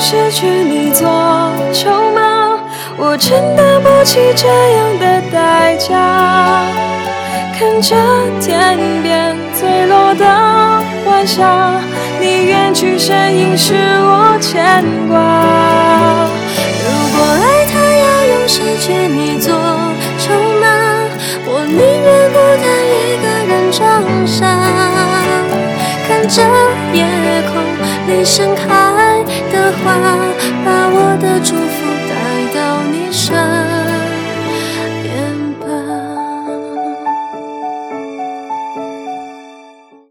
失去你做筹码，我承担不起这样的代价。看着天边坠落的晚霞，你远去身影使我牵挂。如果爱它要用失去你做筹码，我宁愿孤单一个人装傻，看着夜空里盛开